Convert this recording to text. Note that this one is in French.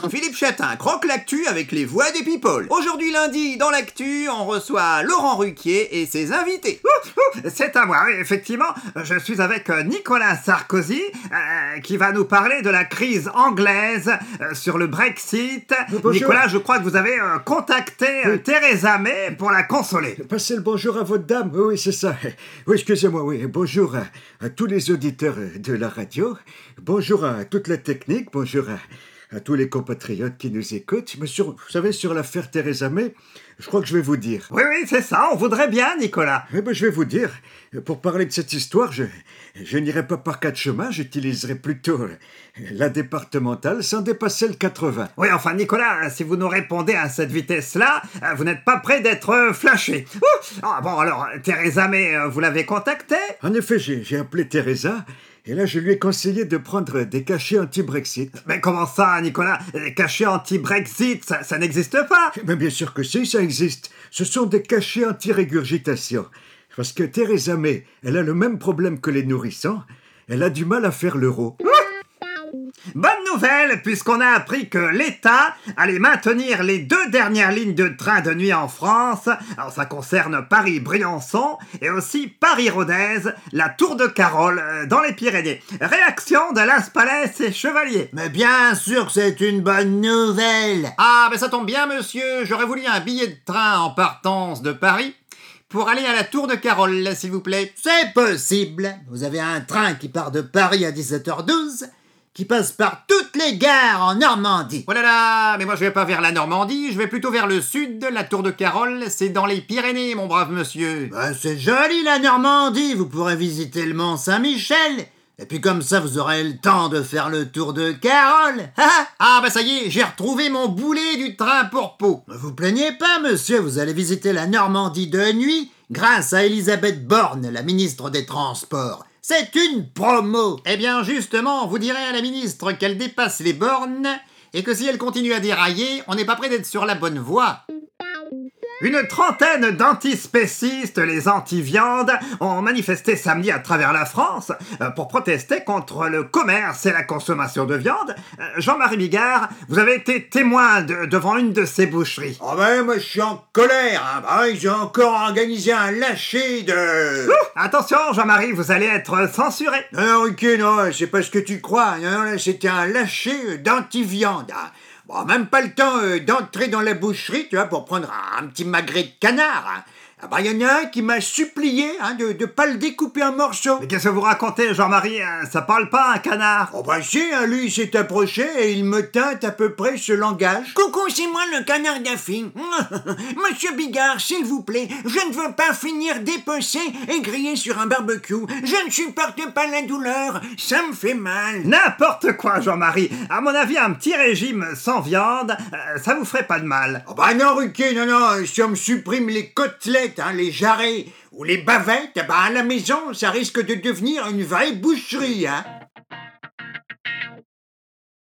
Philippe Chatin croque l'actu avec les voix des people. Aujourd'hui lundi, dans l'actu, on reçoit Laurent Ruquier et ses invités. C'est à moi, oui, effectivement. Je suis avec Nicolas Sarkozy, qui va nous parler de la crise anglaise sur le Brexit. Bonjour. Nicolas, je crois que vous avez contacté Theresa May pour la consoler. Passez le bonjour à votre dame, oui, c'est ça. Oui, excusez-moi, oui. Bonjour à tous les auditeurs de la radio. Bonjour à toute la technique. Bonjour à tous les compatriotes qui nous écoutent. Mais vous savez, sur l'affaire Theresa May, je crois que je vais vous dire. Oui, c'est ça, on voudrait bien, Nicolas. Eh ben, je vais vous dire. Pour parler de cette histoire, je n'irai pas par quatre chemins, j'utiliserai plutôt la départementale sans dépasser le 80. Oui, enfin, Nicolas, si vous nous répondez à cette vitesse-là, vous n'êtes pas prêt d'être flashé. Ah bon, alors, Theresa May, vous l'avez contactée? En effet, j'ai appelé Theresa. Et là, je lui ai conseillé de prendre des cachets anti-Brexit. Mais comment ça, Nicolas? Les cachets anti-Brexit, ça n'existe pas? Mais bien sûr que si, ça existe. Ce sont des cachets anti-régurgitation. Parce que Theresa May, elle a le même problème que les nourrissons. Elle a du mal à faire l'euro. Bonne nouvelle, puisqu'on a appris que l'État allait maintenir les 2 dernières lignes de train de nuit en France. Alors ça concerne Paris-Briançon et aussi Paris-Rodez, la Tour de Carole dans les Pyrénées. Réaction de Las Palais et Chevalier. Mais bien sûr que c'est une bonne nouvelle. Ah, ben ça tombe bien, monsieur. J'aurais voulu un billet de train en partance de Paris pour aller à la Tour de Carole, s'il vous plaît. C'est possible. Vous avez un train qui part de Paris à 17h12, qui passe par toutes les gares en Normandie. Oh là là, mais moi je vais pas vers la Normandie, je vais plutôt vers le sud. La Tour de Carole, c'est dans les Pyrénées, mon brave monsieur. Ben, c'est joli la Normandie, vous pourrez visiter le Mont Saint-Michel. Et puis comme ça, vous aurez le temps de faire le tour de Carole. Ah bah ça y est, j'ai retrouvé mon boulet du train pour Pau. Ne vous plaignez pas, monsieur, vous allez visiter la Normandie de nuit grâce à Elisabeth Borne, la ministre des Transports. C'est une promo. Eh bien justement, vous direz à la ministre qu'elle dépasse les bornes et que si elle continue à dérailler, on n'est pas près d'être sur la bonne voie. Une trentaine d'antispécistes, les anti-viande, ont manifesté samedi à travers la France pour protester contre le commerce et la consommation de viande. Jean-Marie Bigard, vous avez été témoin devant une de ces boucheries. Ah ben, moi je suis en colère, j'ai encore organisé un lâcher de... Attention Jean-Marie, vous allez être censuré. Non, ok, non, c'est pas ce que tu crois. Non, là, c'était un lâcher d'anti-viande. Bon, même pas le temps d'entrer dans la boucherie, tu vois, pour prendre un petit magret de canard. Ah bah, y en a un qui m'a supplié de pas le découper en morceaux. Mais qu'est-ce que vous racontez, Jean-Marie? Ça parle pas, un canard. Oh bah si, lui, il s'est approché et il me teinte à peu près ce langage. Coucou, c'est moi le canard d'Affy. Monsieur Bigard, s'il vous plaît, je ne veux pas finir dépecé et grillé sur un barbecue. Je ne supporte pas la douleur, ça me fait mal. N'importe quoi, Jean-Marie. À mon avis, un petit régime sans viande, ça vous ferait pas de mal. Oh bah non, Ruquier, non, si on me supprime les côtelettes, les jarrets ou les bavettes, à la maison, ça risque de devenir une vraie boucherie,